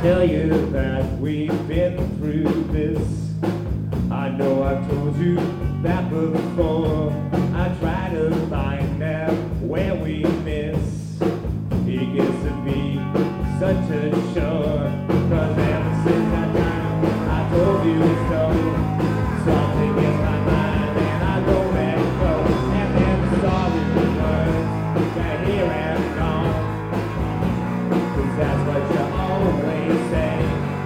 tell you that we've been through this. I know I've told you that before. I try to find out where we miss. It gets to be such a chore. 'Cause ever since that time I told you so, something in my mind and I don't let go. And then sorry words that here and gone. 'Cause that's what you always say.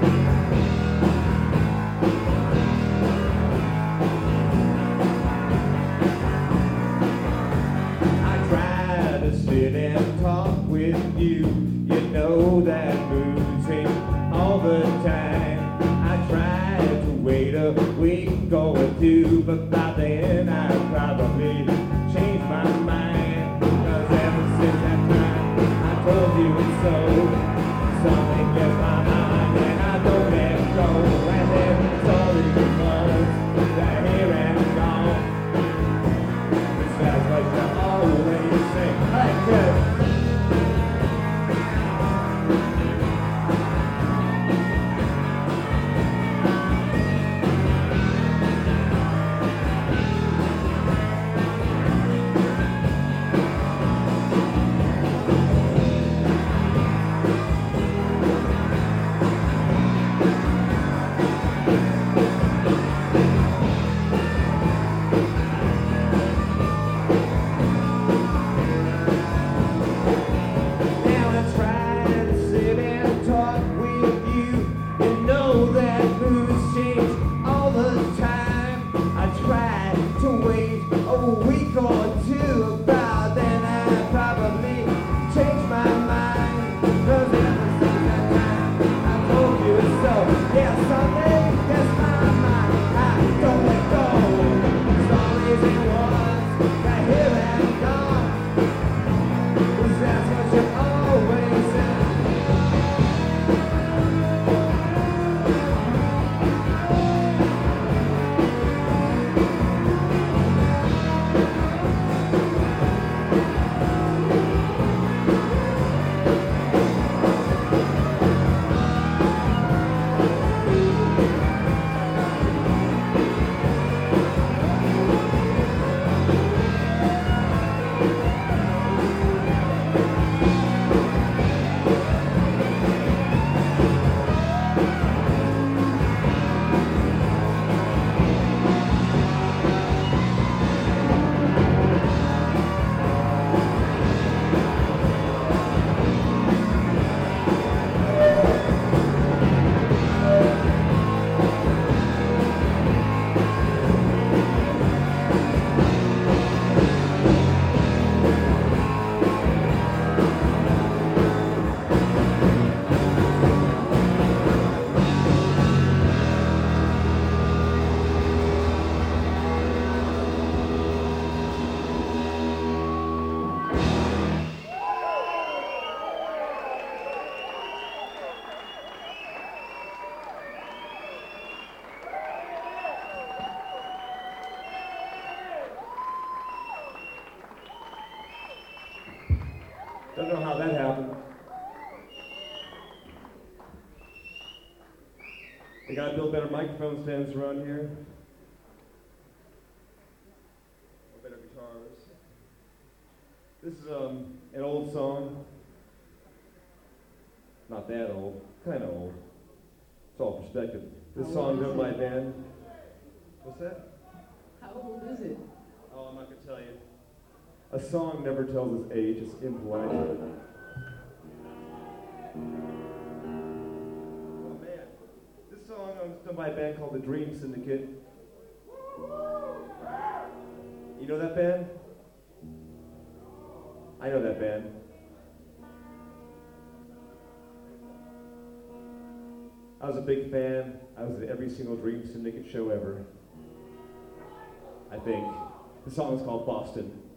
I try to sit and talk with you. You know that mood change all the time. I try to wait a week or two, but by then I probably changed my mind. 'Cause ever since that time I told you so, something gets my mind and I don't let go. And then it's all the words that here and gone. 'Cause that's what you always say. Hey, kid. Now I try to sit and talk with you. You know that moods change all the time. I try to wait a week or two, about then I probably change my mind. 'Cause ever since that time I told you so. Yeah, something gets my mind. I don't let go. Stories and words that here and gone. 'Cause that's what you always say. Don't know how that happened. They gotta build better microphone stands around here. Or better guitars. This is an old song. Not that old, kind of old. It's all perspective. This song done by a band. What's that? How old is it? Oh, I'm not gonna tell you. A song never tells its age, it's impolite. Oh man, this song was done by a band called the Dream Syndicate. You know that band? I know that band. I was a big fan. I was at every single Dream Syndicate show ever. I think. The song is called Boston.